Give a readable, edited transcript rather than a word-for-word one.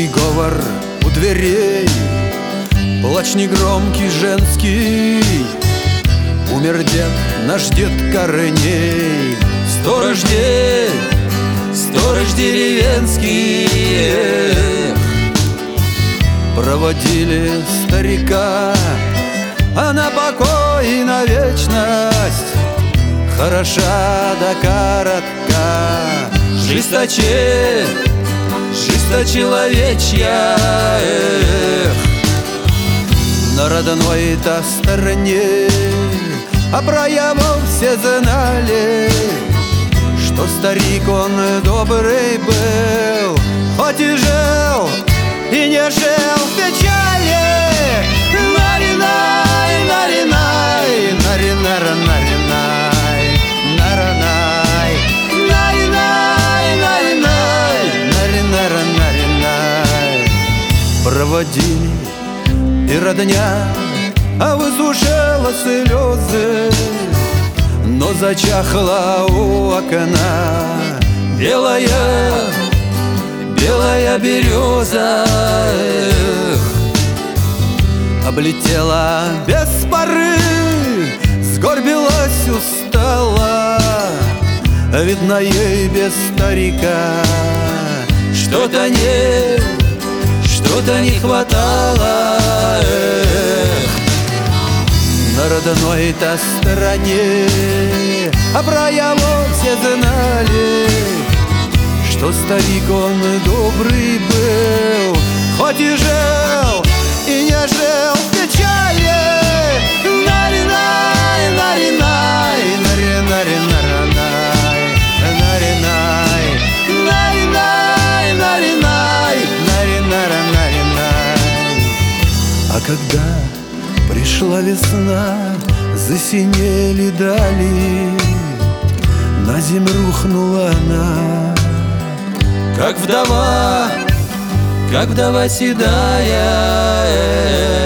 говор у дверей, плач негромкий женский. Умер дед, наш дед Корней. Сторож деревенский. Проводили старика, а на покой и на вечность. Хороша да коротка жизнь человечья. На родной-то стороне, а про его все знали, что старик он добрый был, хоть и жил, и не жил в печали. Наринай, наринай, наринара, наринай, наранай, наринай, наринай, наринара, наринай. Проводили и родня, а высушила слезы, но зачахла у окна белая береза. Облетела без поры, сгорбилась, устала. Видно, ей без старика что-то не хватало. На родной-то стороне, а про его все знали, что старик он добрый был, хоть и жил, и не жил в печали. Наринай, наринай, наринай, наринай, наринай, наринай, наринай, наринай, наринай. А когда пришла весна, засинели дали, на землю рухнула она, как вдова седая.